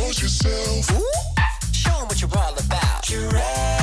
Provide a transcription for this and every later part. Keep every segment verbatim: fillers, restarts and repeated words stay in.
expose yourself. Ooh, show 'em what you're all about. Dragged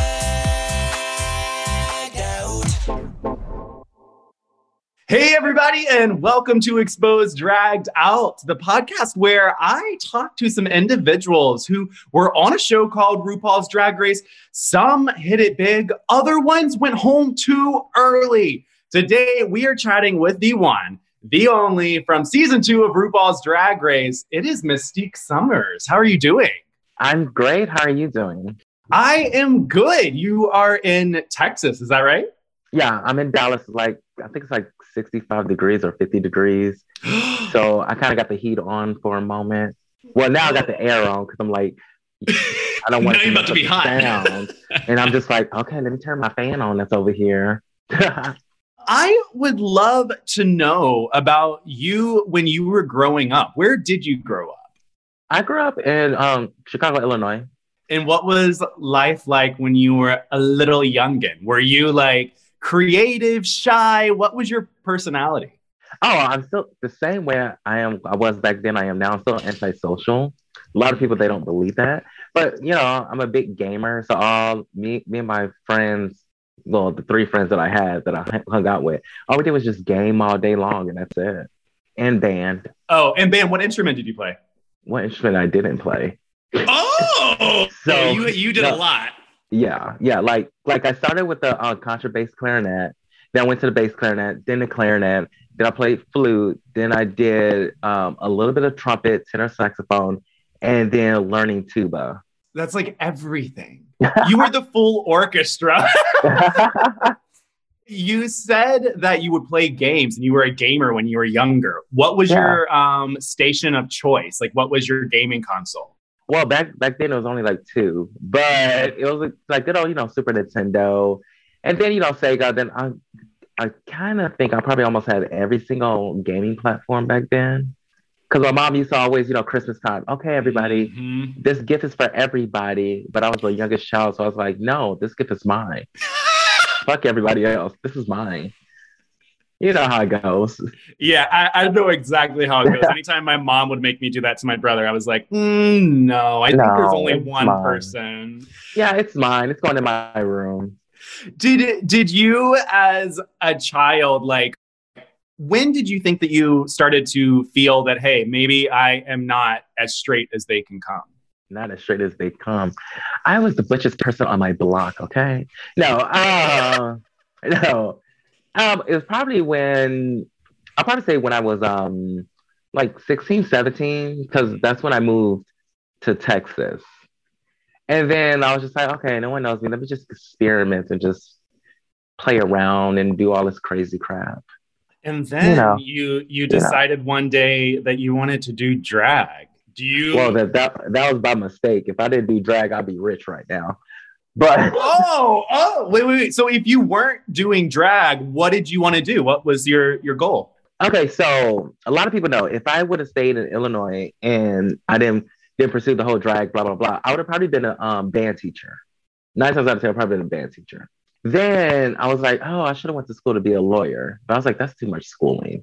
out. Hey, everybody, and welcome to Exposed Dragged Out, the podcast where I talk to some individuals who were on a show called RuPaul's Drag Race. Some hit it big, other ones went home too early. Today, we are chatting with the one, the only, from season two of RuPaul's Drag Race. It is Mystique Summers. How are you doing? I'm great. How are you doing? I am good. You are in Texas, is that right? Yeah, I'm in Dallas. Like, I think it's like sixty-five degrees or fifty degrees. So I kind of got the heat on for a moment. Well, now I got the air on because I'm like, I don't want now to, you're about to be hot. Sound. And I'm just like, okay, let me turn my fan on that's over here. I would love to know about you when you were growing up. Where did you grow up? I grew up in um, Chicago, Illinois. And what was life like when you were a little youngin'? Were you like creative, shy? What was your personality? Oh, I'm still the same way I am. I was back then. I am now. I'm still antisocial. A lot of people, they don't believe that, but you know, I'm a big gamer. So all me, me and my friends, well, the three friends that I had that I hung out with, all we did was just game all day long, and that's it. And band. Oh, and band. What instrument did you play? What instrument I didn't play? Oh, so you you did no, a lot. Yeah, yeah. Like like I started with the uh, contrabass clarinet, then I went to the bass clarinet, then the clarinet, then I played flute, then I did um, a little bit of trumpet, tenor saxophone, and then learning tuba. That's like everything. You were the full orchestra. You said that you would play games and you were a gamer when you were younger. What was Yeah. your um, station of choice? Like, what was your gaming console? Well, back back then it was only like two, but it was like good old, you know, Super Nintendo, and then you know Sega. Then I, I kind of think I probably almost had every single gaming platform back then, because my mom used to always, you know, Christmas time. Okay, everybody, Mm-hmm. this gift is for everybody. But I was the youngest child, so I was like, no, this gift is mine. Fuck everybody else. This is mine. You know how it goes. Yeah, I, I know exactly how it goes. Anytime my mom would make me do that to my brother, I was like, mm, no, I think No, there's only it's one mine. person. Yeah, it's mine. It's going in my room. Did did you, as a child, like, when did you think that you started to feel that, hey, maybe I am not as straight as they can come? Not as straight as they come. I was the butchest person on my block, okay? No, uh, no. Um, it was probably when, I'll probably say when I was um like sixteen, seventeen, because that's when I moved to Texas. And then I was just like, okay, no one knows me. Let me just experiment and just play around and do all this crazy crap. And then You know. you you decided one day that you wanted to do drag. Do you? Well, that, that, that was by mistake. If I didn't do drag, I'd be rich right now. But oh, oh, wait, wait, wait. So if you weren't doing drag, what did you want to do? What was your, your goal? okay, so a lot of people know if I would have stayed in Illinois and I didn't didn't pursue the whole drag, blah, blah, blah, I would have probably been a um, band teacher. Nine times out of ten, I've probably been a band teacher. Then I was like, oh, I should have went to school to be a lawyer. But I was like, that's too much schooling.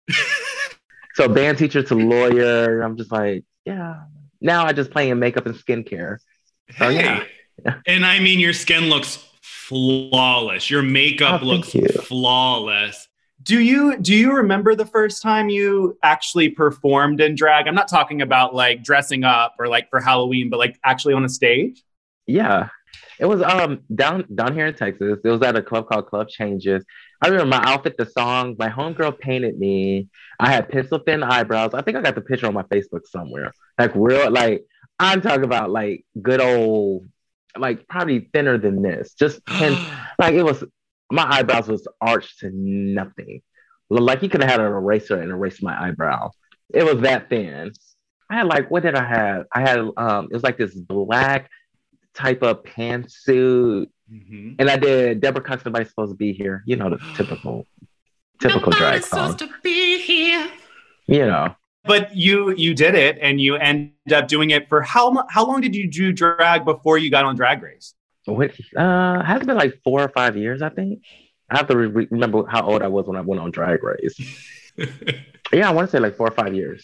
So band teacher to lawyer, I'm just like, yeah. Now I just play in makeup and skincare. So Hey. yeah. And I mean, your skin looks flawless. Your makeup Oh, looks thank you. flawless. Do you do you remember the first time you actually performed in drag? I'm not talking about like dressing up or like for Halloween, but like actually on a stage? Yeah. It was um down down here in Texas. It was at a club called Club Changes. I remember my outfit, the song, my homegirl painted me. I had pencil thin eyebrows. I think I got the picture on my Facebook somewhere. Like real, like I'm talking about like good old, like probably thinner than this. Just pen, like it was, my eyebrows was arched to nothing. Like you could have had an eraser and erased my eyebrow. It was that thin. I had like, what did I have? I had um, it was like this black type of pantsuit. Mm-hmm. And I did Deborah Cox, Nobody's Supposed to Be Here. You know, the typical, typical drag song. To be here. You know. But you you did it, and you ended up doing it for how mu- how long did you do drag before you got on Drag Race? What, uh, has it been like four or five years, I think? I have to re- remember how old I was when I went on Drag Race. Yeah, I want to say like four or five years.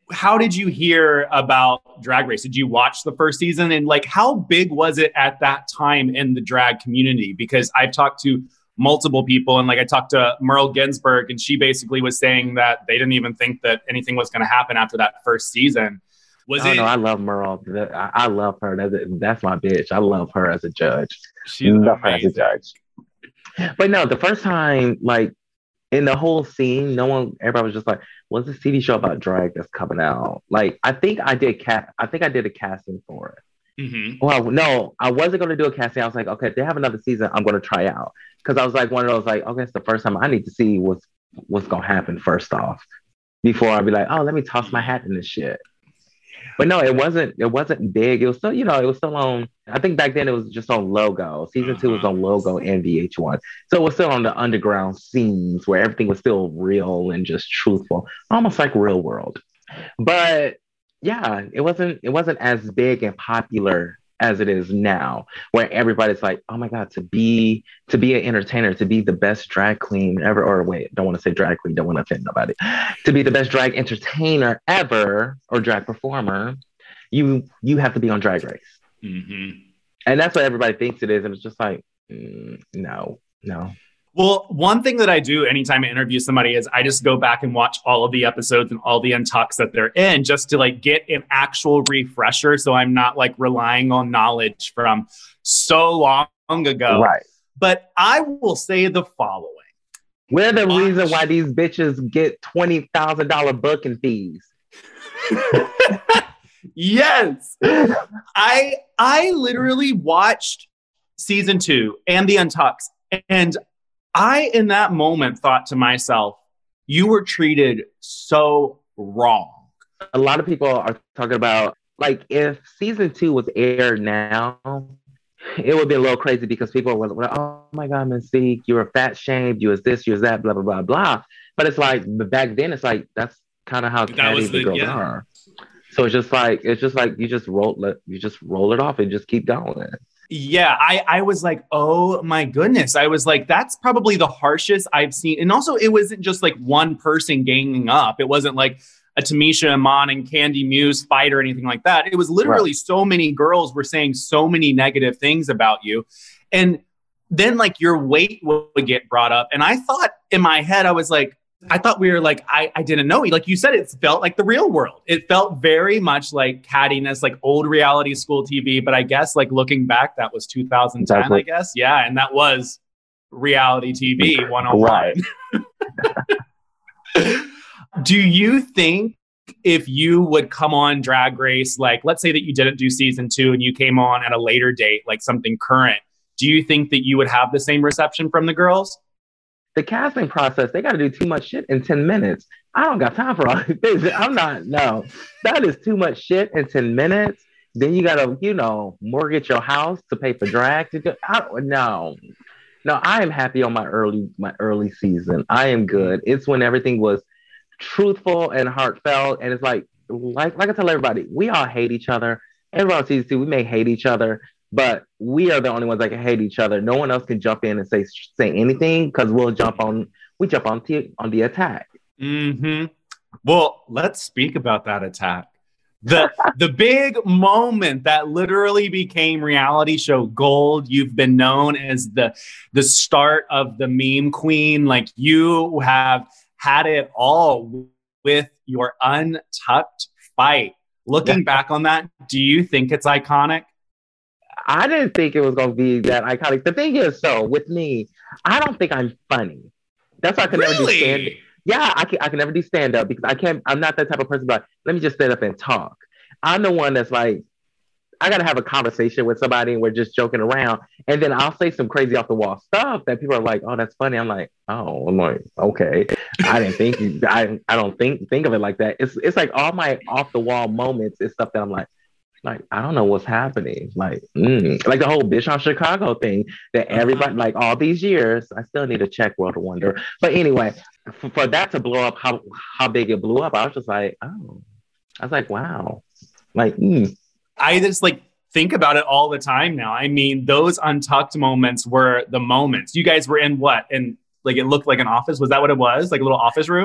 how did you hear about Drag Race? Did you watch the first season? And like, how big was it at that time in the drag community? Because I've talked to multiple people, and like I talked to Merle Ginsburg, and she basically was saying that they didn't even think that anything was going to happen after that first season. Was oh, it? No, I love Merle. I, I love her. That's, that's my bitch. I love her as a judge. She's love her amazing. as a judge. But no, the first time, like in the whole scene, no one, everybody was just like, "What's this T V show about drag that's coming out?" Like, I think I did cat. I think I did a casting for it. Mm-hmm. Well, no, I wasn't going to do a casting. I was like, okay, if they have another season, I'm going to try out. Because I was like, one of those, like, okay, it's the first time. I need to see what's what's going to happen first off before I be like, oh, let me toss my hat in this shit. But no, it wasn't, it wasn't big. It was still, you know, it was still on, I think back then it was just on Logo. Season uh-huh. two was on Logo and V H one. So it was still on the underground scenes where everything was still real and just truthful, almost like Real World. But yeah, it wasn't, it wasn't as big and popular as it is now, where everybody's like, oh my God, to be, to be an entertainer, to be the best drag queen ever, or wait, don't want to say drag queen, don't want to offend nobody, to be the best drag entertainer ever, or drag performer, you, you have to be on Drag Race. Mm-hmm. And that's what everybody thinks it is. And it's just like, mm, no, no. Well, one thing that I do anytime I interview somebody is I just go back and watch all of the episodes and all the untucks that they're in, just to like get an actual refresher. So I'm not like relying on knowledge from so long ago. Right. But I will say the following. We're the Watch. reason why these bitches get twenty thousand dollars booking fees. Yes. I I literally watched season two and the untucks, and I, in that moment, thought to myself, you were treated so wrong. A lot of people are talking about, like, if season two was aired now, it would be a little crazy because people were like, oh my God, Mystique, you were fat shamed, you was this, you was that, blah, blah, blah, blah. But it's like, back then, it's like, that's kind of how catty the girls yeah. are. So it's just like, it's just like, you just roll, you just roll it off and just keep going. Yeah, I, I was like, oh my goodness. I was like, that's probably the harshest I've seen. And also, it wasn't just like one person ganging up. It wasn't like a Tamisha Iman and Candy Muse fight or anything like that. It was literally right. so many girls were saying so many negative things about you. And then like your weight would get brought up. And I thought in my head, I was like, I thought we were like, I, I didn't know. Like you said, it felt like the real world. It felt very much like cattiness, like old reality school T V. But I guess like looking back, that was two thousand ten, exactly. I guess. Yeah. And that was reality T V one oh one. Right. Do you think if you would come on Drag Race, like let's say that you didn't do season two and you came on at a later date, like something current, do you think that you would have the same reception from the girls? The casting process, they got to do too much shit in ten minutes. I don't got time for all this. I'm not, no. That is too much shit in ten minutes. Then you got to, you know, mortgage your house to pay for drag. To go. I don't, no. No, I am happy on my early, my early season. I am good. It's when everything was truthful and heartfelt. And it's like, like, like I tell everybody, we all hate each other. Everyone on season two, we may hate each other. But we are the only ones that can hate each other. No one else can jump in and say say anything because we'll jump on we jump on t- on the attack. Mm-hmm. Well, let's speak about that attack. The the big moment that literally became reality show gold. You've been known as the the start of the meme queen. Like you have had it all with your untucked fight. Looking yeah. back on that, do you think it's iconic? I didn't think it was going to be that iconic. The thing is, so with me, I don't think I'm funny. That's why I can really? never do stand. Yeah, I can. I can never do stand up because I can't. I'm not that type of person. But let me just stand up and talk. I'm the one that's like, I gotta have a conversation with somebody and we're just joking around, and then I'll say some crazy off the wall stuff that people are like, "Oh, that's funny." I'm like, "Oh, I'm like, okay." I didn't think. I I don't think think of it like that. It's it's like all my off the wall moments is stuff that I'm like. Like, I don't know what's happening. Like, mm. like the whole Bitch on Chicago thing that everybody, like all these years, I still need to check World of Wonder. But anyway, for, for that to blow up, how how big it blew up, I was just like, oh, I was like, wow. Like, mm. I just like think about it all the time now. I mean, those untucked moments were the moments. You guys were in what? And like, it looked like an office. Was that what it was? Like a little office room?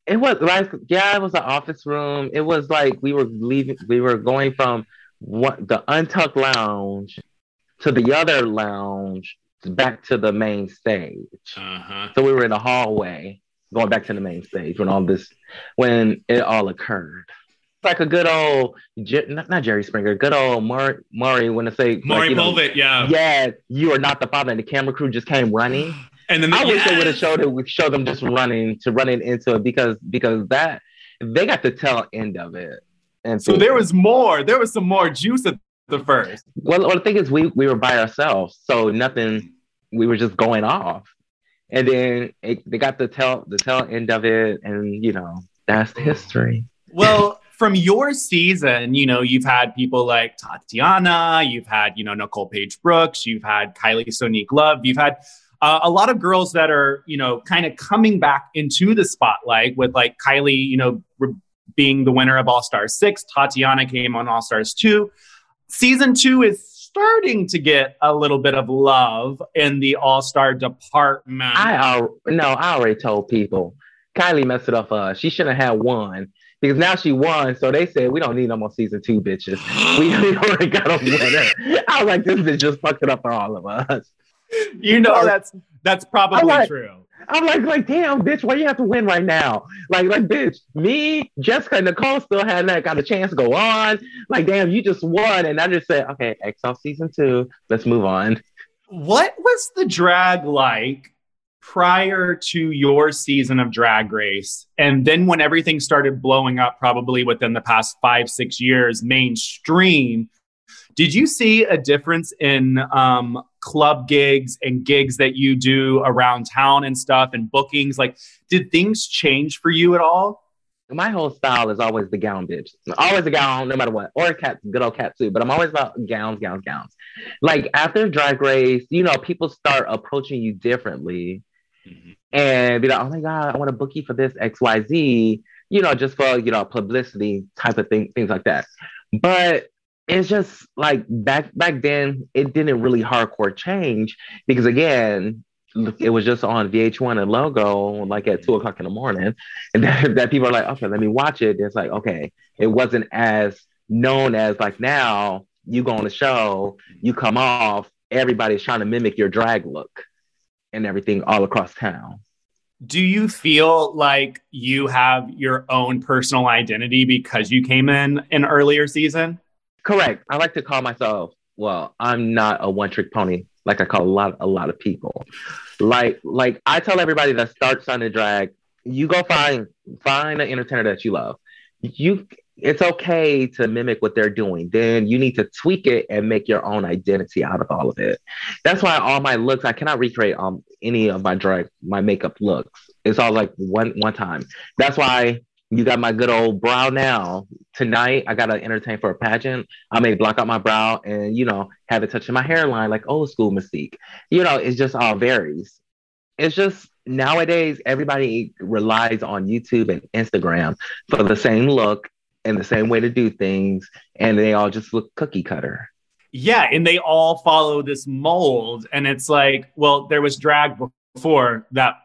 It was like, yeah, it was an office room. It was like we were leaving, we were going from what the Untucked Lounge to the other lounge back to the main stage. Uh-huh. So we were in a hallway going back to the main stage when all this, when it all occurred. Like a good old, not, not Jerry Springer, good old Maury, Maury when I say, Maury like, you know, Povich, yeah. Yeah, you are not the father, and the camera crew just came running. And then the, I wish yes! they would have showed it, would show them just running to running into it because because that they got the tail end of it. And so there was more. There was some more juice at the first. Well, well, the thing is, we we were by ourselves, so nothing. We were just going off, and then it, they got the tail the tail end of it, and you know that's history. Well, from your season, you know, you've had people like Tatiana, you've had, you know, Nicole Paige Brooks, you've had Kylie Sonique Love, you've had uh, a lot of girls that are, you know, kind of coming back into the spotlight with like Kylie, you know, re- being the winner of All Stars six. Tatiana came on All Stars two. Season two is starting to get a little bit of love in the All Star department. I al- no, I already told people Kylie messed it up for us. She shouldn't have won. Because now she won, so they said, we don't need no more season two bitches. We, we already got a winner. I was like, this bitch just fucked it up for all of us. You know, that's that's probably I'm like, true. I'm like, like, damn, bitch, why you have to win right now? Like, like, bitch, me, Jessica, and Nicole still had that got a chance to go on. Like, damn, you just won. And I just said, okay, X off season two. Let's move on. What was the drag like prior to your season of Drag Race? And then when everything started blowing up, probably within the past five, six years, mainstream, did you see a difference in um, club gigs and gigs that you do around town and stuff and bookings? Like, did things change for you at all? My whole style is always the gown bitch. Always a gown, no matter what. Or a cat, good old cat too. But I'm always about gowns, gowns, gowns. Like after Drag Race, you know, people start approaching you differently. Mm-hmm. And be like, oh my God, I want to book you for this X Y Z, you know, just for, you know, publicity type of thing, things like that. But it's just like back back then, it didn't really hardcore change because again, it was just on V H one and Logo, like at two o'clock in the morning. And that, that people are like, okay, let me watch it. It's like, okay, it wasn't as known as like now you go on the show, you come off, everybody's trying to mimic your drag look and everything all across town. Do you feel like you have your own personal identity because you came in an earlier season? Correct. I like to call myself, well, I'm not a one-trick pony, like I call a lot, a lot of people. Like, like I tell everybody that starts on the drag, you go find find an entertainer that you love. You, it's okay to mimic what they're doing. Then you need to tweak it and make your own identity out of all of it. That's why all my looks, I cannot recreate um any of my drag, my makeup looks. It's all like one one time. That's why you got my good old brow now. Tonight, I got to entertain for a pageant. I may block out my brow and, you know, have it touching my hairline like old school Mystique. You know, it's just all varies. It's just nowadays, everybody relies on YouTube and Instagram for the same look and the same way to do things. And they all just look cookie cutter. Yeah. And they all follow this mold. And it's like, well, there was drag before that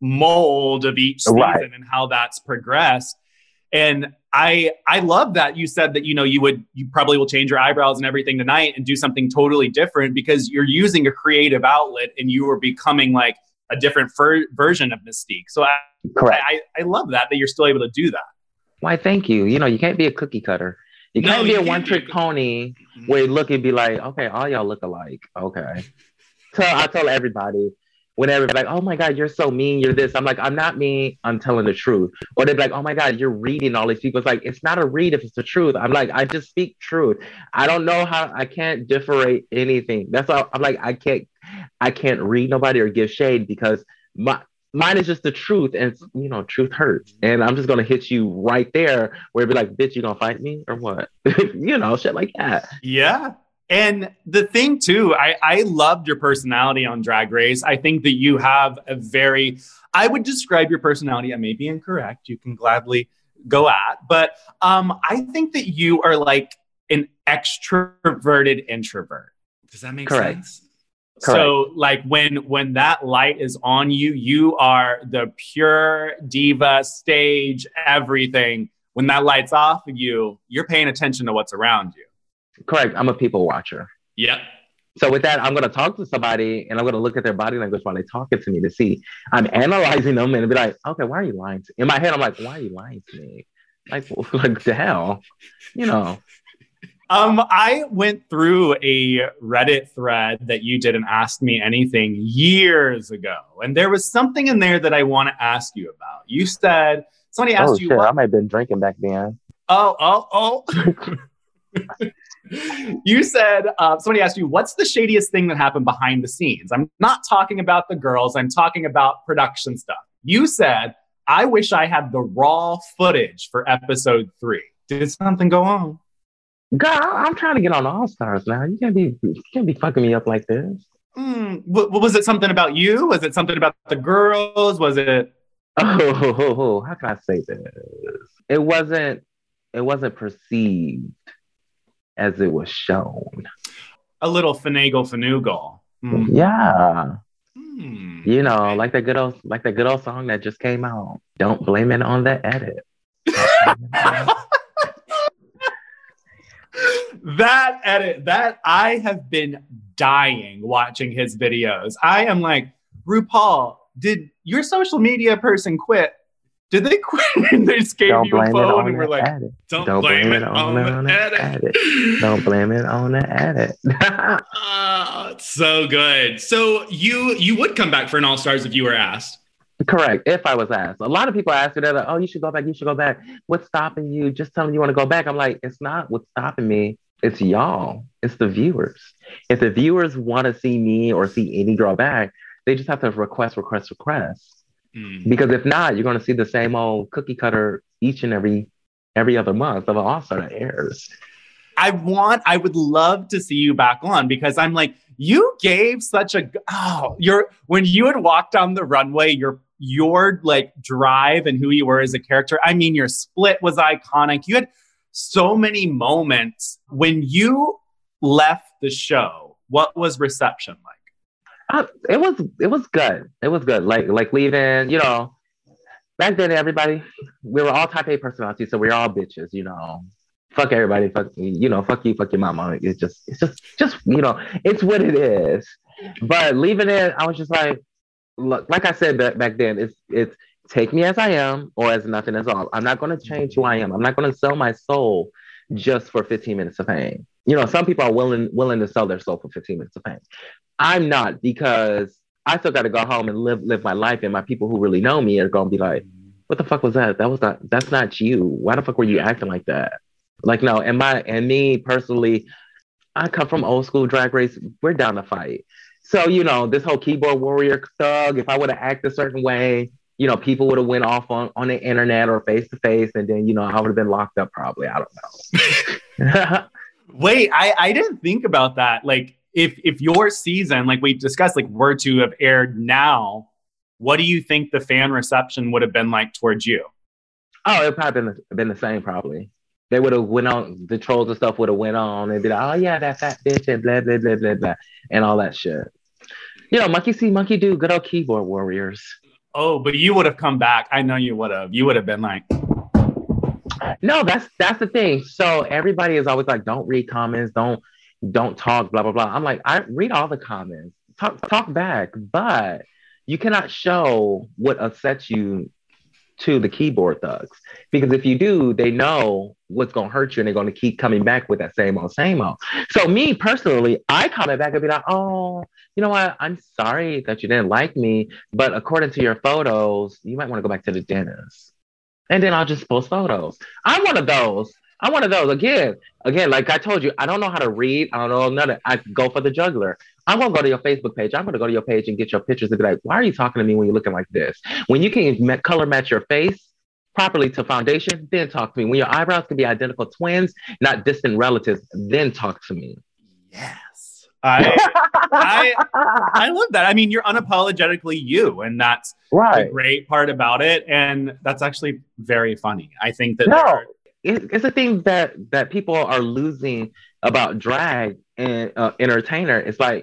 mold of each season, right, and how that's progressed. And I I love that you said that, you know, you would you probably will change your eyebrows and everything tonight and do something totally different because you're using a creative outlet and you are becoming like a different ver- version of Mystique. So I, Correct. I I love that that you're still able to do that. Why, thank you. You know, you can't be a cookie cutter. You can't no, be a one trick be. pony where you look and be like, okay, all y'all look alike. Okay. So I tell everybody, whenever they're like, oh my God, you're so mean, you're this. I'm like, I'm not mean, I'm telling the truth. Or they're like, oh my God, you're reading all these people. It's like, it's not a read if it's the truth. I'm like, I just speak truth. I don't know how, I can't differentiate anything. That's why I'm like, I can't, I can't read nobody or give shade because my, mine is just the truth. And, you know, truth hurts. And I'm just going to hit you right there where it'd be like, bitch, you going to fight me or what? You know, shit like that. Yeah. And the thing too, I, I loved your personality on Drag Race. I think that you have a very, I would describe your personality, I may be incorrect, you can gladly go at, but um, I think that you are like an extroverted introvert. Does that make Correct. sense? So like when when that light is on you, you are the pure diva, stage, everything. When that light's off of you, you're paying attention to what's around you. Correct. I'm a people watcher. Yep. So with that, I'm going to talk to somebody and I'm going to look at their body language while they're talking to me to see. I'm analyzing them and be like, okay, why are you lying to me? In my head, I'm like, why are you lying to me? Like, like the hell? You know. Um, I went through a Reddit thread that you did and Ask Me Anything years ago. And there was something in there that I want to ask you about. You said, somebody asked oh, you. Shit, What... I might have been drinking back then. Oh, oh, oh. You said, uh, somebody asked you, what's the shadiest thing that happened behind the scenes? I'm not talking about the girls. I'm talking about production stuff. You said, I wish I had the raw footage for episode three. Did something go on? God, I'm trying to get on All Stars now. You can't be, you can't be fucking me up like this. Mm, w- was it something about you? Was it something about the girls? Was it? Oh, how can I say this? It wasn't. It wasn't perceived as it was shown. A little finagle finoogle. Mm. Yeah. Mm. You know, like that good old, like that good old song that just came out. Don't blame it on the edit. That edit, that I have been dying watching his videos. I am like, RuPaul, did your social media person quit? Did they quit and they just gave don't you a phone and the were like, edit. don't, don't blame, blame it on, on the, the edit. edit. Don't blame it on the edit. Oh, so good. So you you would come back for an All Stars if you were asked. Correct. If I was asked. A lot of people ask me that, like, oh, you should go back. You should go back. What's stopping you? Just tell me you want to go back. I'm like, it's not what's stopping me. It's y'all. It's the viewers. If the viewers want to see me or see any girl back, they just have to request, request, request. Mm. Because if not, you're going to see the same old cookie cutter each and every every other month of an All-Star that airs. I want, I would love to see you back on because I'm like, you gave such a, oh, you're, when you had walked down the runway, your, your like drive and who you were as a character. I mean, your split was iconic. You had so many moments. When you left the show, what was reception like? Uh, it was it was good. It was good. Like like leaving, you know, back then everybody, we were all type A personalities, so we were all bitches, you know. Fuck everybody, fuck you know, fuck you, fuck your mama. It's just it's just just you know, it's what it is. But leaving it, I was just like, look, like I said back back then, it's it's take me as I am or as nothing at all. I'm not going to change who I am. I'm not going to sell my soul just for fifteen minutes of fame. You know, some people are willing willing to sell their soul for fifteen minutes of fame. I'm not, because I still got to go home and live live my life, and my people who really know me are going to be like, what the fuck was that? That was not, that's not you. Why the fuck were you acting like that? Like, no, and my, and me personally, I come from old school Drag Race. We're down to fight. So, you know, this whole keyboard warrior thug, if I would have acted a certain way, you know, people would have went off on, on the internet or face to face, and then, you know, I would have been locked up probably. I don't know. Wait, I, I didn't think about that. Like, if if your season, like we discussed, like were to have aired now, what do you think the fan reception would have been like towards you? Oh, it probably been been the same. Probably they would have went on, the trolls and stuff would have went on and be like, oh yeah, that fat bitch and blah blah blah blah blah and all that shit. You know, monkey see, monkey do. Good old keyboard warriors. Oh, but you would have come back. I know you would have. You would have been like. No, that's that's the thing. So everybody is always like, don't read comments, don't. Don't talk, blah, blah, blah. I'm like, I read all the comments, talk, talk back, but you cannot show what upsets you to the keyboard thugs. Because if you do, they know what's going to hurt you and they're going to keep coming back with that same old, same old. So me personally, I comment back and be like, oh, you know what? I'm sorry that you didn't like me, but according to your photos, you might want to go back to the dentist. And then I'll just post photos. I'm one of those. I'm one of those. Again, again, like I told you, I don't know how to read. I don't know none of I go for the juggler. I'm going to go to your Facebook page. I'm going to go to your page and get your pictures and be like, why are you talking to me when you're looking like this? When you can ma- color match your face properly to foundation, then talk to me. When your eyebrows can be identical twins, not distant relatives, then talk to me. Yes. I, I, I love that. I mean, you're unapologetically you, and that's right. The great part about it. And that's actually very funny. I think that no. It's a thing that that people are losing about drag and uh, entertainer. It's like,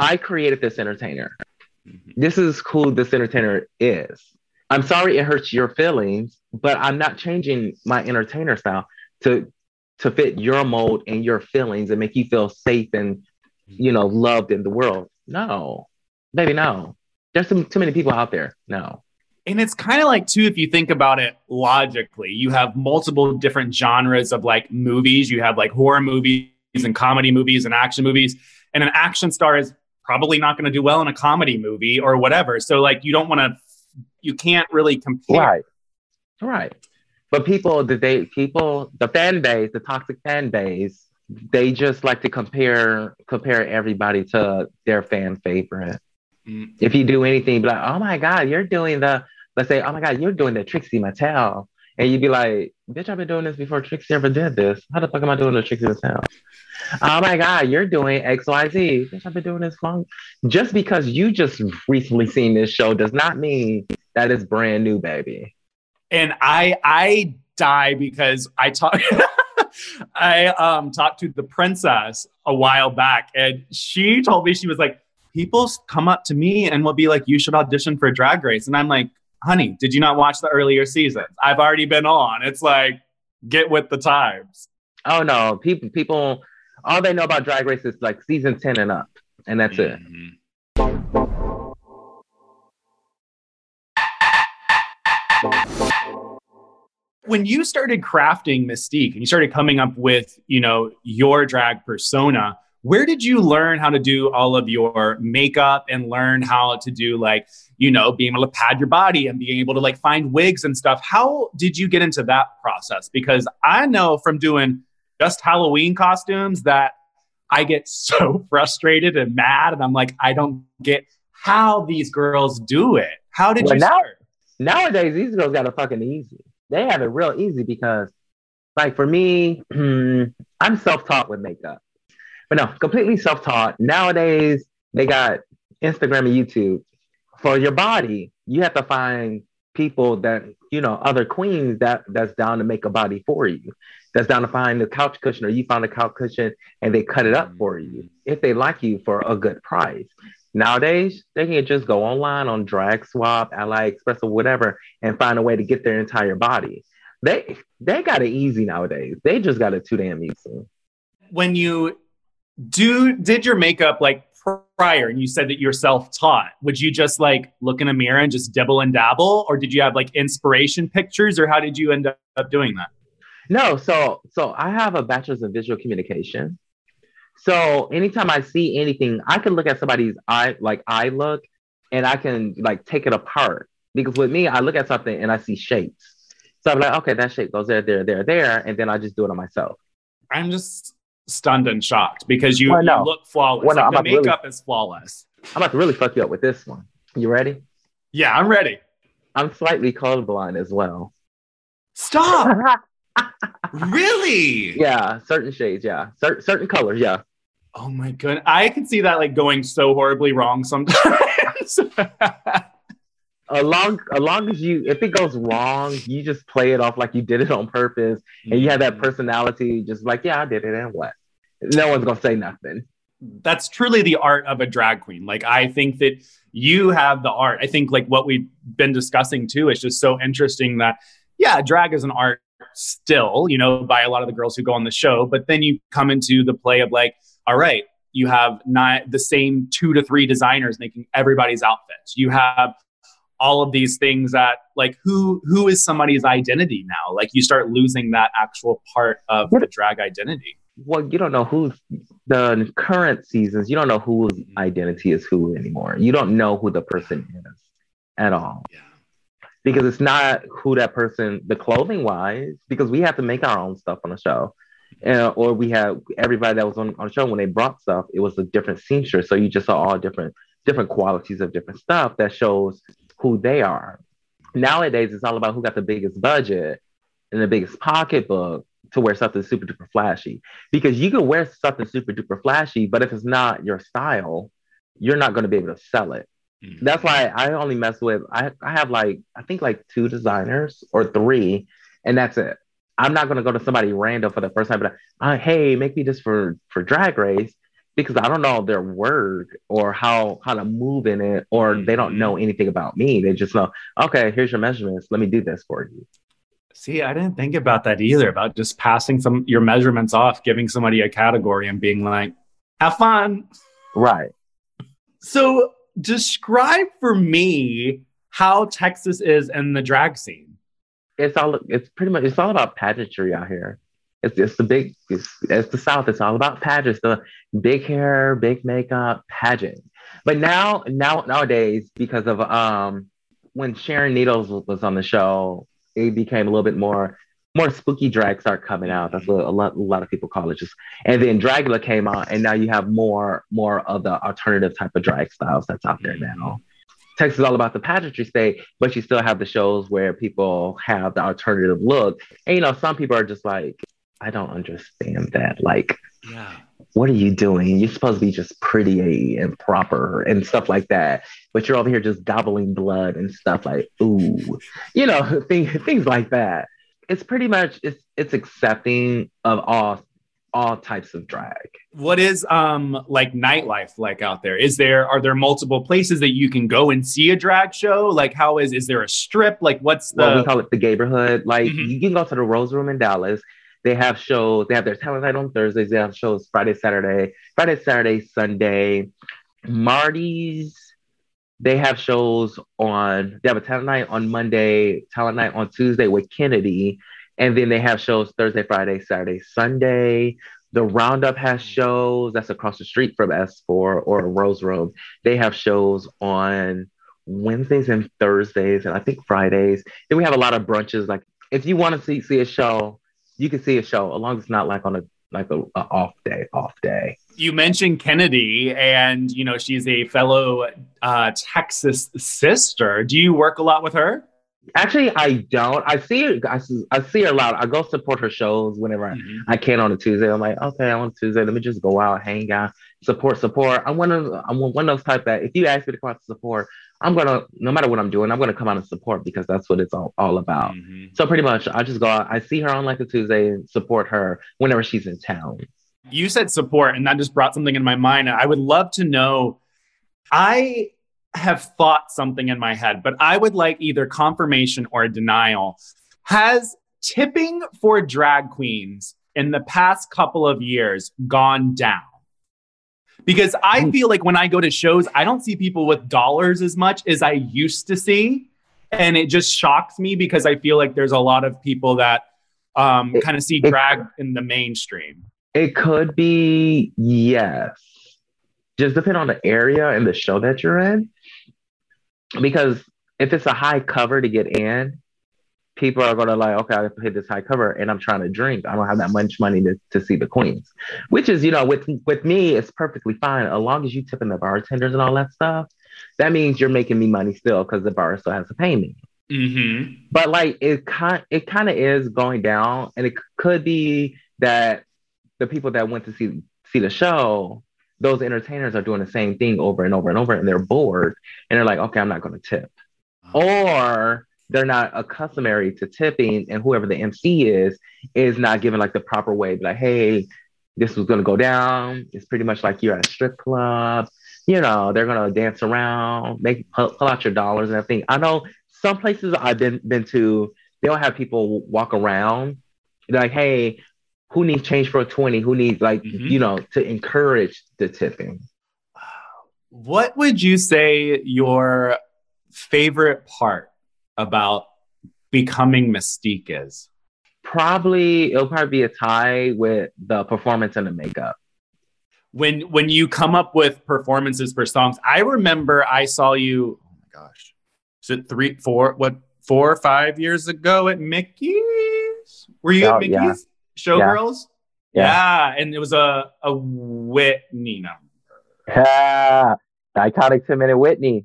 I created this entertainer. Mhm. This is who this entertainer is. I'm sorry it hurts your feelings, but I'm not changing my entertainer style to to fit your mold and your feelings and make you feel safe and, you know, loved in the world. No, baby, no. There's some, too many people out there. No. And it's kind of like, too, if you think about it logically, you have multiple different genres of like movies. You have like horror movies and comedy movies and action movies. And an action star is probably not going to do well in a comedy movie or whatever. So like, you don't want to, you can't really compare. Right. Right. But people, the they people, the fan base, the toxic fan base, they just like to compare compare everybody to their fan favorite. Mm. If you do anything, be like, oh my God, you're doing the, let's say, oh my God, you're doing the Trixie Mattel. And you'd be like, bitch, I've been doing this before Trixie ever did this. How the fuck am I doing the Trixie Mattel? Oh my God, you're doing X Y Z. Bitch, I've been doing this long. Just because you just recently seen this show does not mean that it's brand new, baby. And I I die because I talk I um talked to the princess a while back, and she told me, she was like, people come up to me and will be like, you should audition for Drag Race. And I'm like, honey, did you not watch the earlier seasons? I've already been on. It's like, get with the times. Oh no, people people all they know about Drag Race is like season ten and up, and that's it. When you started crafting Mystique and you started coming up with, you know, your drag persona, where did you learn how to do all of your makeup and learn how to do, like, you know, being able to pad your body and being able to like find wigs and stuff? How did you get into that process? Because I know from doing just Halloween costumes that I get so frustrated and mad, and I'm like, I don't get how these girls do it. How did Well, you now, start? Nowadays, these girls got it fucking easy. They have it real easy because, like, for me, I'm self-taught with makeup. But no, completely self-taught. Nowadays, they got Instagram and YouTube. For your body, you have to find people that, you know, other queens that that's down to make a body for you. That's down to find the couch cushion, or you found a couch cushion and they cut it up for you if they like you for a good price. Nowadays, they can just go online on Drag Swap, AliExpress, or whatever, and find a way to get their entire body. They they got it easy nowadays. They just got it too damn easy. When you do did your makeup like prior, and you said that you're self-taught, would you just like look in a mirror and just dibble and dabble, or did you have like inspiration pictures, or how did you end up doing that? No, so so I have a bachelor's in visual communication. So anytime I see anything, I can look at somebody's eye, like eye look, and I can like take it apart. Because with me, I look at something and I see shapes. So I'm like, okay, that shape goes there, there, there, there, and then I just do it on myself. I'm just stunned and shocked because you, Well, no. you look flawless. Well, no, Like, I'm the about to really- makeup is flawless. I'm about to really fuck you up with this one. You ready? Yeah, I'm ready. I'm slightly colorblind as well. Stop. Really? Yeah, certain shades, yeah. Cer- certain colors, yeah. Oh my goodness. I can see that like going so horribly wrong sometimes. As long, as long as you, if it goes wrong, you just play it off like you did it on purpose, and you have that personality, just like, yeah, I did it, and what? No one's gonna say nothing. That's truly the art of a drag queen. Like, I think that you have the art. I think like what we've been discussing too is just so interesting that, yeah, drag is an art still, you know, by a lot of the girls who go on the show. But then you come into the play of like, all right, you have not the same two to three designers making everybody's outfits. You have all of these things that like, who who is somebody's identity now? Like, you start losing that actual part of the drag identity. Well, you don't know who's the current seasons. You don't know whose identity is who anymore. You don't know who the person is at all. Yeah. Because it's not who that person, the clothing wise, because we have to make our own stuff on the show. Uh, or we have everybody that was on, on the show when they brought stuff, it was a different seamstress. So you just saw all different different qualities of different stuff that shows who they are. Nowadays, it's all about who got the biggest budget and the biggest pocketbook to wear something super duper flashy. Because you can wear something super duper flashy, but if it's not your style, you're not going to be able to sell it. Mm-hmm. That's why I only mess with, I, I have like, I think like two designers or three, and that's it. I'm not going to go to somebody random for the first time, but uh, hey, make me this for, for Drag Race. because I don't know their word or how how to move in it, or they don't know anything about me. They just know, okay, here's your measurements. Let me do this for you. See, I didn't think about that either, about just passing some your measurements off, giving somebody a category and being like, have fun. Right. So describe for me how Texas is in the drag scene. It's all it's pretty much it's all about pageantry out here. It's it's the big it's, it's the South. It's all about pageants, the big hair, big makeup, pageant. But now now nowadays, because of um when Sharon Needles was on the show, it became a little bit more more spooky drag start coming out. That's what a lot, a lot of people call it. Just and then Dragula came out, and now you have more more of the alternative type of drag styles that's out there now. Texas is all about the pageantry state, but you still have the shows where people have the alternative look. And you know, some people are just like, I don't understand that. Like, yeah. What are you doing? You're supposed to be just pretty and proper and stuff like that. But you're over here just gobbling blood and stuff like, ooh, you know, things, things like that. It's pretty much, it's it's accepting of all all types of drag. What is um like nightlife like out there? Is there, are there multiple places that you can go and see a drag show? Like how is, is there a strip? Like what's the... Well, we call it the Gayborhood. Like mm-hmm. You can go to the Rose Room in Dallas. They have shows. They have their talent night on Thursdays. They have shows Friday, Saturday, Friday, Saturday, Sunday. Marty's, they have shows on, they have a talent night on Monday, talent night on Tuesday with Kennedy. And then they have shows Thursday, Friday, Saturday, Sunday. The Roundup has shows. That's across the street from S four or Rose Room. They have shows on Wednesdays and Thursdays, and I think Fridays. Then we have a lot of brunches. Like if you want to see see a show, you can see a show, as long as it's not like on a like a, a off day, off day. You mentioned Kennedy, and you know she's a fellow uh, Texas sister. Do you work a lot with her? Actually, I don't. I see her. I see, I see her a lot. I go support her shows whenever mm-hmm. I can on a Tuesday. I'm like, okay, on a Tuesday, let me just go out, hang out, support, support. I'm one of I'm one of those type that if you ask me to come out to support, I'm gonna, no matter what I'm doing, I'm gonna come out and support because that's what it's all, all about. Mm-hmm. So pretty much, I just go out. I see her on like a Tuesday and support her whenever she's in town. You said support, and that just brought something in my mind. I would love to know. I have thought something in my head, but I would like either confirmation or denial. Has tipping for drag queens in the past couple of years gone down? Because I feel like when I go to shows, I don't see people with dollars as much as I used to see. And it just shocks me because I feel like there's a lot of people that um, kind of see drag it, in the mainstream. It could be, yes. Just depend on the area and the show that you're in. Because if it's a high cover to get in, people are going to like, okay, I have to hit this high cover and I'm trying to drink. I don't have that much money to, to see the queens, which is, you know, with, with me, it's perfectly fine. As long as you tip in the bartenders and all that stuff, that means you're making me money still because the bar still has to pay me. Mm-hmm. But like, it kind, it kind of is going down, and it could be that the people that went to see, see the show, those entertainers are doing the same thing over and over and over, and they're bored and they're like, okay, I'm not going to tip. Oh. Or they're not accustomed to tipping, and whoever the M C is, is not giving like the proper way. Like, hey, this was going to go down. It's pretty much like you're at a strip club. You know, they're going to dance around, make pull, pull out your dollars and everything. I know some places I've been, been to, they'll have people walk around. They're like, hey, who needs change for a twenty? Who needs like, mm-hmm. you know, to encourage the tipping. What would you say your favorite part about becoming Mystique is? Probably, it'll probably be a tie with the performance and the makeup. When when you come up with performances for songs, I remember I saw you, oh my gosh, is it three, four, what, four or five years ago at Mickey's? Were you oh, at Mickey's? Yeah. Showgirls? Yeah. yeah. And it was a, a Whitney number. Yeah. The iconic ten minute Whitney.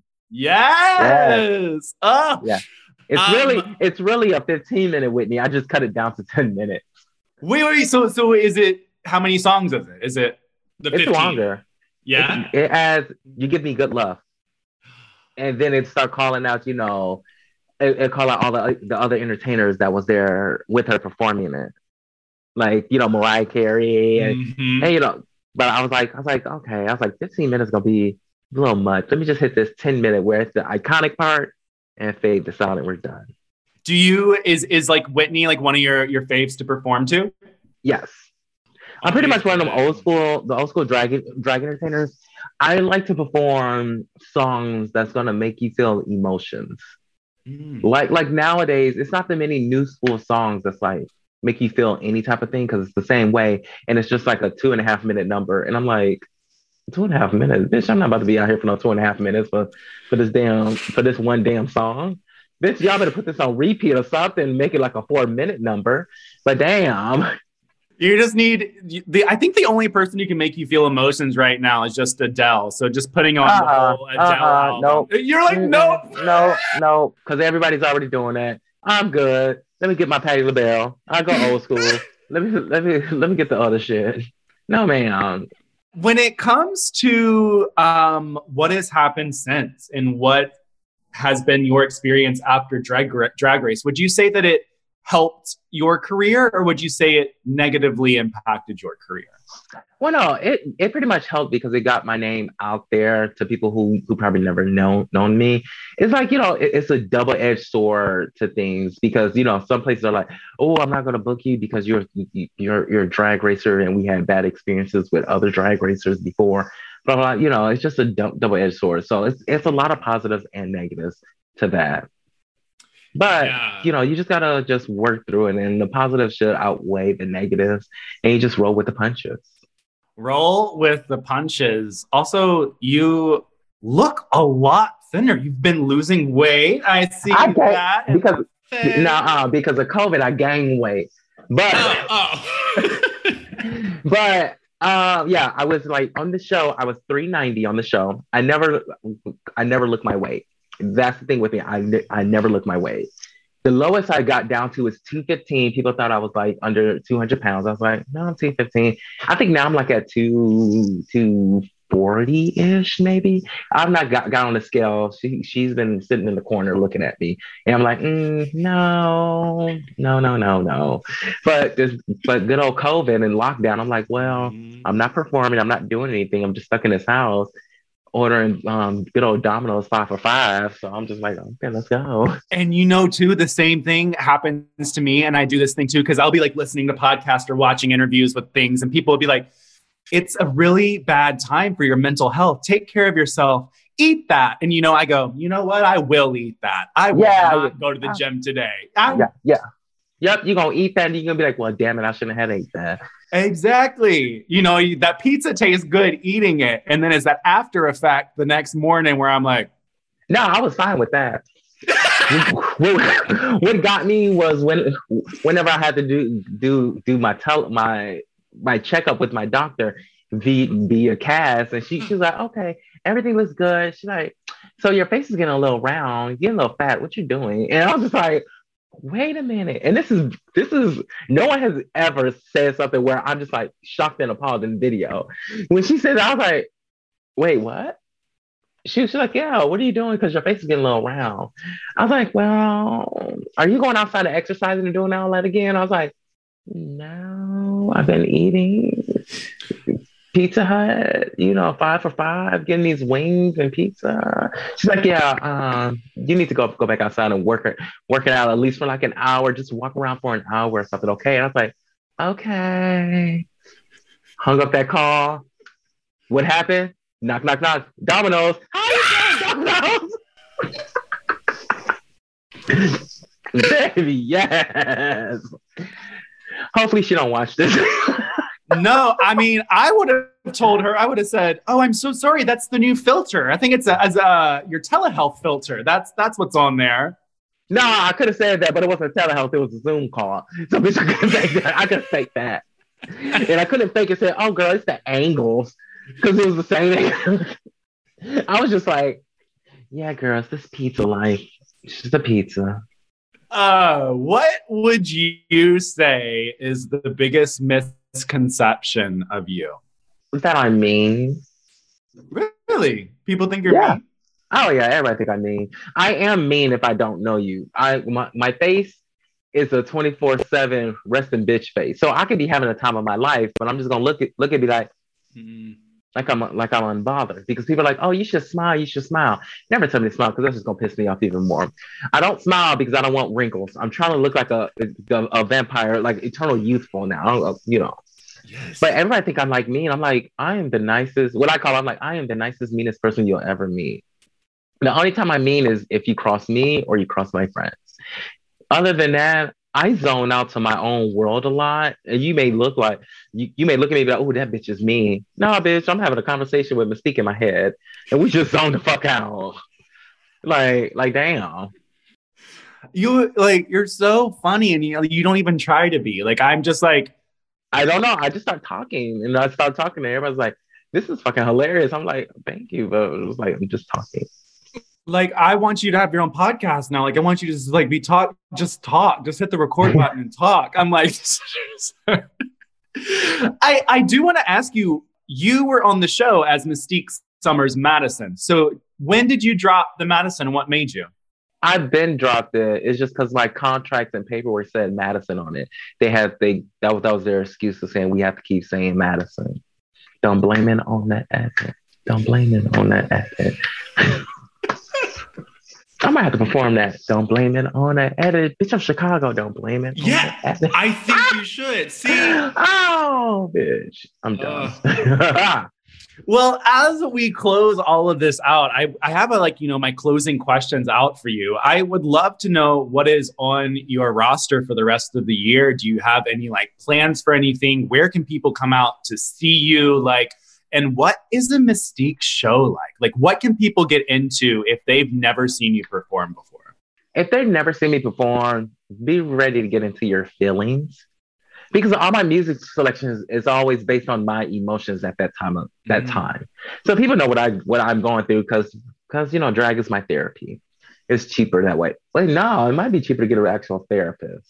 Yes. yes. Oh. Yeah. It's um, really, it's really a fifteen minute Whitney. I just cut it down to ten minutes. Wait, wait. So, so is it, how many songs is it? Is it the fifteen? It's longer. Yeah. It, it adds, you give me good love. And then it start calling out, you know, it, it call out all the, the other entertainers that was there with her performing it. Like, you know, Mariah Carey and, mm-hmm. and, you know, But I was like, I was like, okay. I was like, fifteen minutes gonna be a little much. Let me just hit this ten minute where it's the iconic part and fade to silent. We're done. Do you is is like Whitney like one of your your faves to perform to? Yes. I'm pretty much one of them old school, the old school drag drag entertainers. I like to perform songs that's gonna make you feel emotions. Mm. Like like nowadays, it's not that many new school songs that's like make you feel any type of thing because it's the same way, and it's just like a two and a half minute number. And I'm like, two and a half minutes, bitch. I'm not about to be out here for no two and a half minutes for for this damn for this one damn song. Bitch, y'all better put this on repeat or something, make it like a four minute number. But damn. You just need the. I think the only person who can make you feel emotions right now is just Adele. So just putting on uh, the whole Adele uh, album. Nope. You're like, nope. No, no, because everybody's already doing that. I'm good. Let me get my Patti LaBelle. I go old school. let me let me let me get the other shit. No, man. When it comes to um, what has happened since and what has been your experience after drag drag race, would you say that it helped your career, or would you say it negatively impacted your career? Well, no, it it pretty much helped because it got my name out there to people who who probably never known known me. It's like, you know, it, it's a double-edged sword to things because, you know, some places are like, oh, I'm not going to book you because you're you're you're a drag racer and we had bad experiences with other drag racers before. But uh, you know, it's just a d- double-edged sword. So it's it's a lot of positives and negatives to that. But, yeah. you know, you just got to just work through it, and the positives should outweigh the negatives, and you just roll with the punches. Roll with the punches. Also, you look a lot thinner. You've been losing weight. I see I that. Because, no, uh, because of COVID, I gained weight. But, oh, oh. but uh, yeah, I was like on the show, I was three ninety on the show. I never, I never looked my weight. That's the thing with me. I, I never look my weight. The lowest I got down to was two fifteen. People thought I was like under two hundred pounds. I was like, no, I'm two fifteen. I think now I'm like at two, two forty-ish maybe. I've not got, got on the scale. She, she's been sitting in the corner looking at me. And I'm like, mm, no, no, no, no, no. But this, but good old COVID and lockdown, I'm like, well, I'm not performing. I'm not doing anything. I'm just stuck in this house, ordering um, good old Domino's five for five. So I'm just like, okay, let's go. And you know, too, the same thing happens to me. And I do this thing too, because I'll be like listening to podcasts or watching interviews with things, and people will be like, it's a really bad time for your mental health. Take care of yourself. Eat that. And, you know, I go, you know what? I will eat that. I will yeah, not yeah. go to the gym today. I- yeah, yeah. Yep, you're going to eat that and you're going to be like, well, damn it, I shouldn't have ate that. Exactly. You know, that pizza tastes good eating it. And then it's that after effect the next morning where I'm like, no, I was fine with that. what, what got me was when, whenever I had to do do do my tele, my my checkup with my doctor via via Cass, and she, she was like, okay, everything looks good. She's like, so your face is getting a little round, getting a little fat. What you doing? And I was just like, wait a minute. And this is this is no one has ever said something where I'm just like shocked and appalled in the video. When she said that, I was like, wait, what? She was like, yeah, what are you doing? Because your face is getting a little round. I was like, well, are you going outside and exercising and doing all that again? I was like, no, I've been eating Pizza Hut, you know, five for five, getting these wings and pizza. She's like, yeah, um, you need to go go back outside and work it, work it out at least for like an hour. Just walk around for an hour or something, okay? And I was like, okay. Hung up that call. What happened? Knock, knock, knock. Domino's. How you doing, Domino's? Baby, yes. Hopefully she don't watch this. No, I mean, I would have told her, I would have said, oh, I'm so sorry. That's the new filter. I think it's a, as a, your telehealth filter. That's that's what's on there. No, I could have said that, but it wasn't telehealth. It was a Zoom call. So bitch, I couldn't fake that. I couldn't fake that. And I couldn't fake it. Say, oh, girl, it's the angles. Because it was the same. I was just like, yeah, girl, it's this pizza life. It's just a pizza. Uh, what would you say is the biggest misconception of you? That I'm mean. Really? People think you're yeah. mean? Oh yeah, everybody think I'm mean. I am mean if I don't know you. I my, my face is a twenty-four seven resting bitch face. So I could be having a time of my life, but I'm just gonna look at look at be like, Mm. Like I'm like I'm unbothered because people are like, oh, you should smile, you should smile. Never tell me to smile because that's just gonna piss me off even more. I don't smile because I don't want wrinkles. I'm trying to look like a a, a vampire, like eternal youthful now. I don't, you know. Yes. But everybody think I'm like mean. I'm like, I am the nicest. What I call, I'm like, I am the nicest, meanest person you'll ever meet. The only time I mean is if you cross me or you cross my friends. Other than that, I zone out to my own world a lot. And you may look like, you, you may look at me and be like, oh, that bitch is mean. No, bitch, I'm having a conversation with Mystique in my head. And we just zone the fuck out. Like, like, damn. You, like, you're so funny and you, you don't even try to be. Like, I'm just like, I don't know. I just start talking. And I start talking and everybody's like, this is fucking hilarious. I'm like, thank you. But it was like, I'm just talking. Like, I want you to have your own podcast now. Like, I want you to just like be talk, just talk, just hit the record button and talk. I'm like, I, I do want to ask you, you were on the show as Mystique Summers Madison. So when did you drop the Madison and what made you? I've been dropped it. It's just because my contracts and paperwork said Madison on it. They had, they, that was, that was their excuse for saying we have to keep saying Madison. Don't blame it on that edit. Don't blame it on that edit. I might have to perform that. Don't blame it on that edit. Bitch, I'm Chicago. Don't blame it on yeah, that edit. I think you should. See? Oh, bitch. I'm done. Uh. Well, as we close all of this out, I, I have a, like, you know, my closing questions out for you. I would love to know what is on your roster for the rest of the year. Do you have any like plans for anything? Where can people come out to see you? Like, and what is a Mystique show like? Like, what can people get into if they've never seen you perform before? If they've never seen me perform, be ready to get into your feelings. Because all my music selections is always based on my emotions at that time of that mm. time. So people know what I what I'm going through because because you know, drag is my therapy. It's cheaper that way. Wait, no, it might be cheaper to get an actual therapist.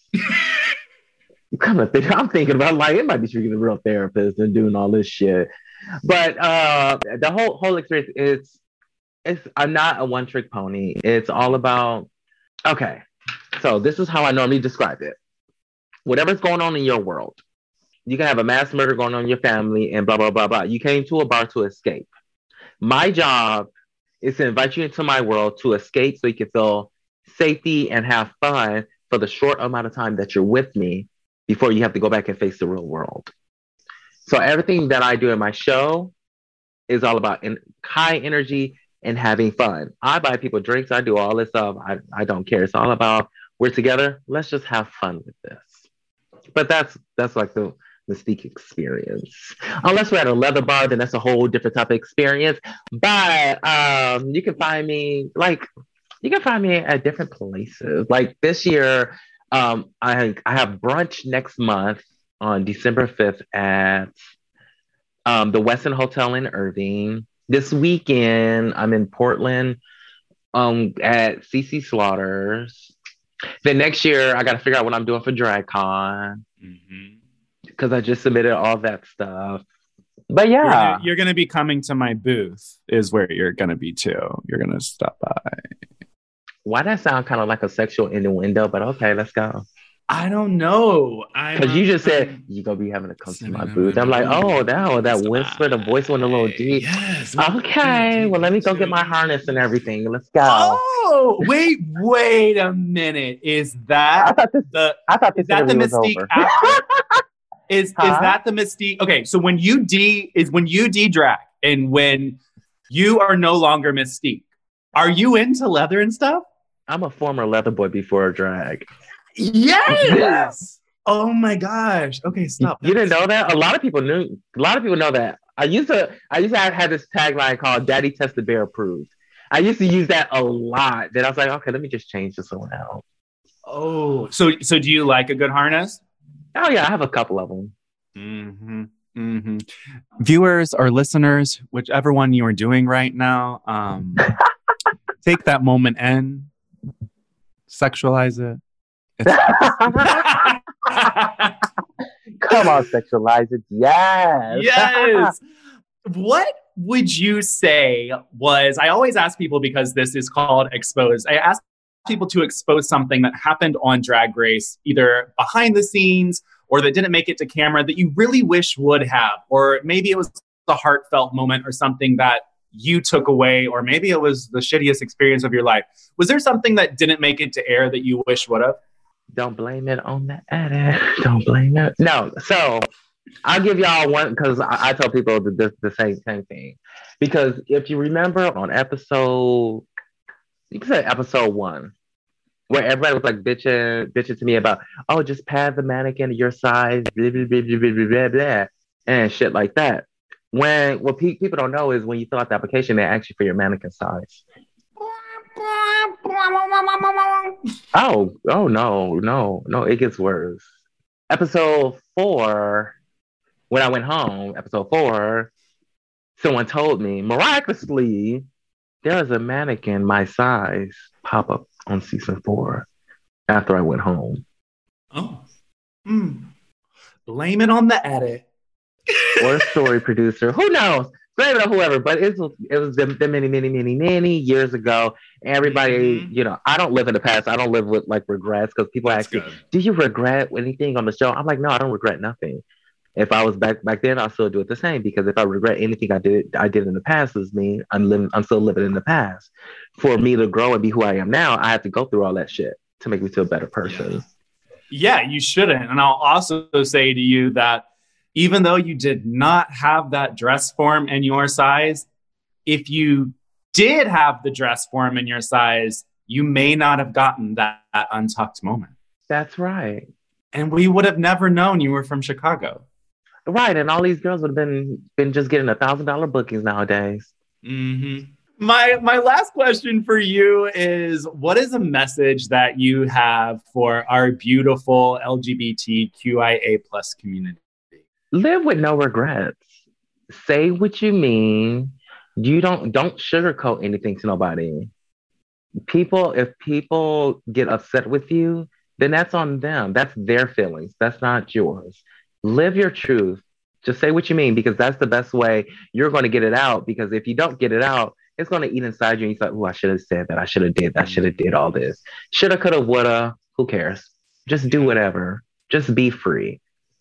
Come to think, I'm thinking about like it might be cheaper to get a real therapist than doing all this shit. But uh, the whole whole experience is it's I'm not a one trick pony. It's all about okay. So this is how I normally describe it. Whatever's going on in your world, you can have a mass murder going on in your family and blah, blah, blah, blah. You came to a bar to escape. My job is to invite you into my world to escape so you can feel safety and have fun for the short amount of time that you're with me before you have to go back and face the real world. So everything that I do in my show is all about in, high energy and having fun. I buy people drinks. I do all this stuff. I, I don't care. It's all about we're together. Let's just have fun with this. But that's that's like the Mystique experience. Unless we're at a leather bar, then that's a whole different type of experience. But um, you can find me like you can find me at different places. Like this year, um, I I have brunch next month on December fifth at um, the Westin Hotel in Irving. This weekend, I'm in Portland um, at C C Slaughters. Then next year, I got to figure out what I'm doing for DragCon because mm-hmm. I just submitted all that stuff. But yeah, you're gonna, you're gonna be coming to my booth. Is where you're gonna be too. You're gonna stop by. Why that sound kind of like a sexual innuendo? But okay, let's go. I don't know. Because you just said I'm, you're gonna be having to come to my booth. I'm like, oh, that that whisper, the voice went a little deep. Yes. Okay, well, let me go get my harness and everything. Let's go. Oh, wait, wait a minute. Is that I thought this, the? I thought this is that the Mystique? is huh? is that the Mystique? Okay, so when you de is when you de-drag and when you are no longer Mystique, are you into leather and stuff? I'm a former leather boy before drag. Yes. Oh my gosh. Okay, stop. You didn't know that? A lot of people knew. A lot of people know that. I used to. I used to have had this tagline called "Daddy Tested Bear Approved." I used to use that a lot. Then I was like, okay, let me just change this one out. Oh, so so do you like a good harness? Oh yeah, I have a couple of them. Mm-hmm. Mm-hmm. Viewers or listeners, whichever one you are doing right now, um, take that moment and sexualize it. Come on, sexualize it. Yes. Yes. What would you say was, I always ask people because this is called Exposed. I ask people to expose something that happened on Drag Race, either behind the scenes or that didn't make it to camera that you really wish would have, or maybe it was a heartfelt moment or something that you took away, or maybe it was the shittiest experience of your life. Was there something that didn't make it to air that you wish would have? Don't blame it on the edit. Don't blame it. No. So I'll give y'all one, because I, I tell people the, the, the same, same thing. Because if you remember on episode, you can say episode one, where everybody was like bitching, bitching to me about, oh, just pad the mannequin to your size, blah, blah, blah, blah, blah, blah, blah, and shit like that. When what pe- people don't know is when you fill out the application, they ask you for your mannequin size. Oh, oh no, no, no, it gets worse. Episode four, when I went home, episode four, someone told me, miraculously, there was a mannequin my size pop up on season four after I went home. Oh. Mm. Blame it on the edit. Or a story producer. Who knows? Blame it on whoever. But it was, it was the, the many, many, many, many years ago. Everybody, mm-hmm. you know, I don't live in the past. I don't live with like regrets, because people That's ask me, do you regret anything on the show? I'm like, no, I don't regret nothing. If I was back back then, I'll still do it the same, because if I regret anything I did I did in the past, is me. I'm living. I'm still living in the past. For me to grow and be who I am now, I have to go through all that shit to make me feel a better person. Yeah, you shouldn't. And I'll also say to you that even though you did not have that dress form in your size, if you did have the dress form in your size, you may not have gotten that, that untucked moment. That's right. And we would have never known you were from Chicago. Right, and all these girls would have been been just getting a thousand dollar bookings nowadays. Mm-hmm. My my last question for you is: what is a message that you have for our beautiful L G B T Q I A plus community? Live with no regrets. Say what you mean. You don't don't sugarcoat anything to nobody. People, if people get upset with you, then that's on them. That's their feelings. That's not yours. Live your truth. Just say what you mean, because that's the best way you're going to get it out. Because if you don't get it out, it's going to eat inside you. And you thought, oh, I should have said that. I should have did that. I should have did all this. Shoulda, coulda, woulda. Who cares? Just do whatever. Just be free.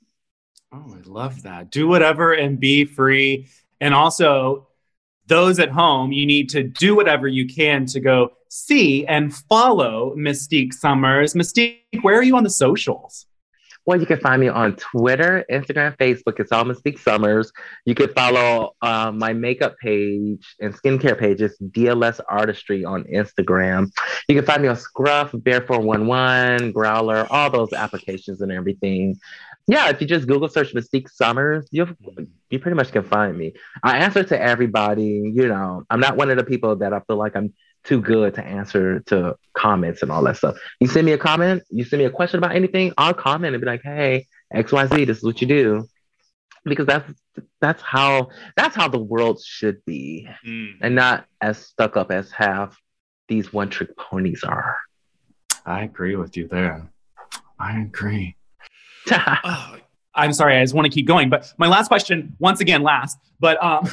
Oh, I love that. Do whatever and be free. And also, those at home, you need to do whatever you can to go see and follow Mystique Summers. Mystique, where are you on the socials? Well, you can find me on Twitter, Instagram, Facebook. It's all Mystique Summers. You can follow uh, my makeup page and skincare page. It's D L S Artistry on Instagram. You can find me on Scruff, Bear four one one, Growler, all those applications and everything. Yeah, if you just Google search Mystique Summers, you you pretty much can find me. I answer to everybody. You know, I'm not one of the people that I feel like I'm too good to answer to comments and all that stuff. You send me a comment, you send me a question about anything, I'll comment and be like, hey, X Y Z, this is what you do. Because that's that's how that's how the world should be. Mm. And not as stuck up as half these one trick ponies are. I agree with you there. I agree. Oh, I'm sorry, I just want to keep going. But my last question, once again, last, but um,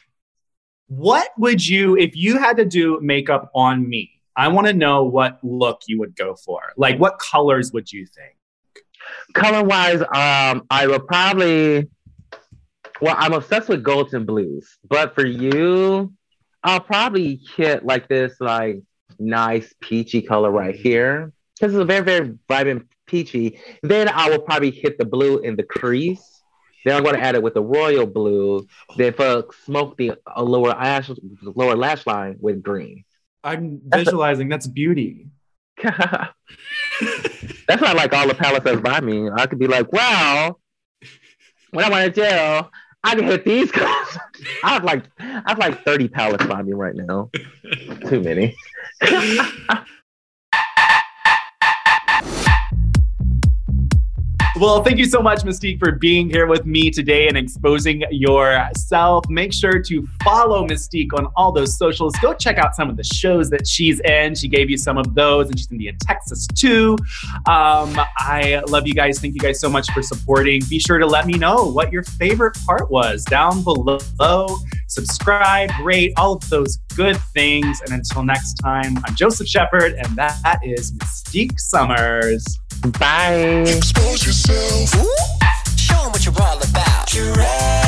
what would you, if you had to do makeup on me, I want to know what look you would go for. Like, what colors would you think? Color-wise, um, I would probably, well, I'm obsessed with golds and blues. But for you, I'll probably hit like this, like, nice peachy color right here. Because it's a very, very vibrant peachy. Then I will probably hit the blue in the crease. Then I'm going to add it with the royal blue. Then for smoke the uh, lower lash, lower lash line with green. I'm that's visualizing. A- that's beauty. That's not like all the palettes that's by me. I could be like, wow, when I want to gel, I can hit these colors. I have like I have like thirty palettes by me right now. Too many. Well, thank you so much, Mystique, for being here with me today and exposing yourself. Make sure to follow Mystique on all those socials. Go check out some of the shows that she's in. She gave you some of those, and she's going to be in Texas too. Um, I love you guys. Thank you guys so much for supporting. Be sure to let me know what your favorite part was down below. Subscribe, rate, all of those good things. And until next time, I'm Joseph Shepard, and that is Mystique Summers. Bye. Expose yourself. Ooh. Show them what you're all about. You're right.